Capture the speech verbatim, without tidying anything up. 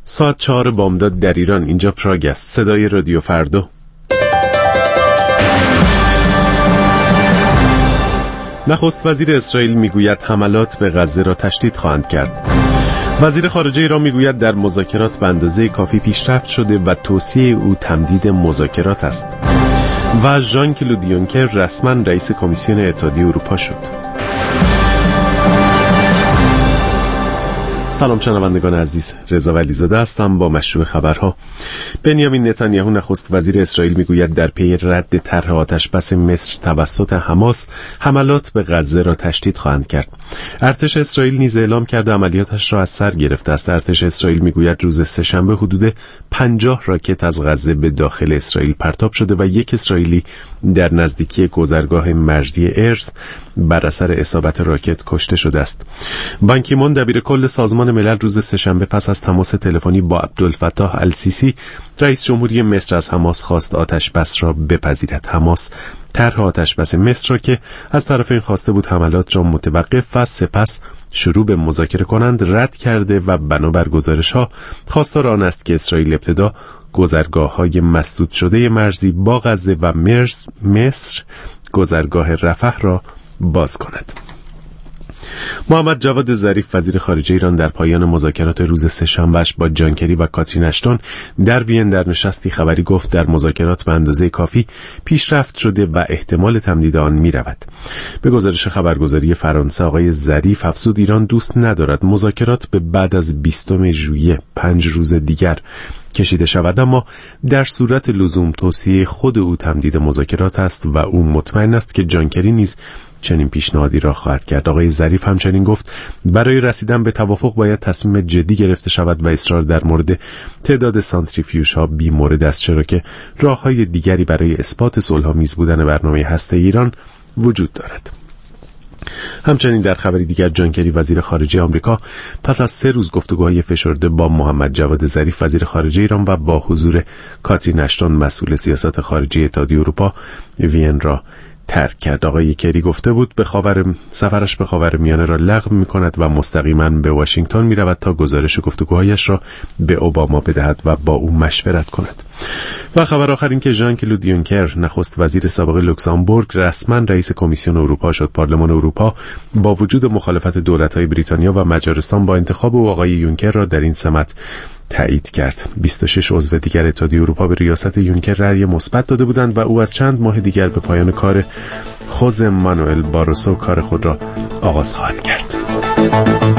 ساعت چهار بامداد در ایران. اینجا پراگ است. صدای رادیو فردا. نخست وزیر اسرائیل میگوید حملات به غزه را تشدید خواهند کرد. وزیر خارجه ایران میگوید در مذاکرات به اندازه کافی پیشرفت شده و توصیه او تمدید مذاکرات است. و ژان کلود یونکر رسما رئیس کمیسیون اتحادیه اروپا شد. سلام شنوندگان عزیز، رضا ولیزاده هستم با مشروع خبرها. بنیامین نتانیاهو نخست وزیر اسرائیل میگوید در پی رد طرح آتشبس مصر توسط حماس حملات به غزه را تشدید خواهند کرد. ارتش اسرائیل نیز اعلام کرده عملیاتش را از سر گرفته است. ارتش اسرائیل میگوید روز سه‌شنبه حدود پنجاه راکت از غزه به داخل اسرائیل پرتاب شده و یک اسرائیلی در نزدیکی گذرگاه مرزی ارز بر اثر اصابت راکت کشته شده است. بان کی مون دبیر کل سازمان ملل روز سه‌شنبه پس از تماس تلفنی با عبدالفتاح السیسی رئیس جمهوری مصر از حماس خواست آتشبس را بپذیرد. حماس طرح آتشبس مصر را که از طرفین خواسته بود حملات را متوقف و سپس شروع به مذاکره کنند رد کرده و بنابر گزارش‌ها خواستار آن است که اسرائیل ابتدا گذرگاه‌های مسدود شده مرزی با غزه و مرز مصر گذرگاه رفح را باز کند. محمد جواد ظریف وزیر خارجه ایران در پایان مذاکرات روز سه‌شنبه‌اش با جان کری و کاترین اشتون در وین در نشستی خبری گفت در مذاکرات به اندازه کافی پیشرفت شده و احتمال تمدید آن می‌رود. به گزارش خبرگزاری فرانسه آقای ظریف افزود ایران دوست ندارد مذاکرات به بعد از بیستم ژوئیه پنج روز دیگر کشیده شود، اما در صورت لزوم توصیه خود او تمدید مذاکرات است و او مطمئن است که جان کری نیز چنین پیشنهادی را خواهد کرد. آقای ظریف همچنین گفت برای رسیدن به توافق باید تصمیم جدی گرفته شود و اصرار در مورد تعداد سانتریفیوژها بی مورد است، چرا که راه‌های دیگری برای اثبات صلح‌آمیز بودن برنامه هسته ایران وجود دارد. همچنین در خبری دیگر جان کری وزیر خارجه آمریکا پس از سه روز گفتگوهای فشرده با محمد جواد ظریف وزیر خارجه ایران و با حضور کاترین اشتون مسئول سیاست خارجی اتحادیه اروپا وین را ترک کرد. آقای کری گفته بود به خاور سفرش به خاورمیانه را لغو می‌کند و مستقیما به واشنگتن می‌رود تا گزارش گفتگوهایش را به اوباما بدهد و با او مشورت کند. و خبر آخر این که ژان کلود یونکر نخست وزیر سابق لوکزامبورگ رسما رئیس کمیسیون اروپا شد. پارلمان اروپا با وجود مخالفت دولت‌های بریتانیا و مجارستان با انتخاب او آقای یونکر را در این سمت تایید کرد. بیست و شش عضو دیگر اتحادیه اروپا به ریاست یونکر رأی مثبت داده بودند و او از چند ماه دیگر به پایان کار خوزه مانوئل باروسو کار خود را آغاز خواهد کرد.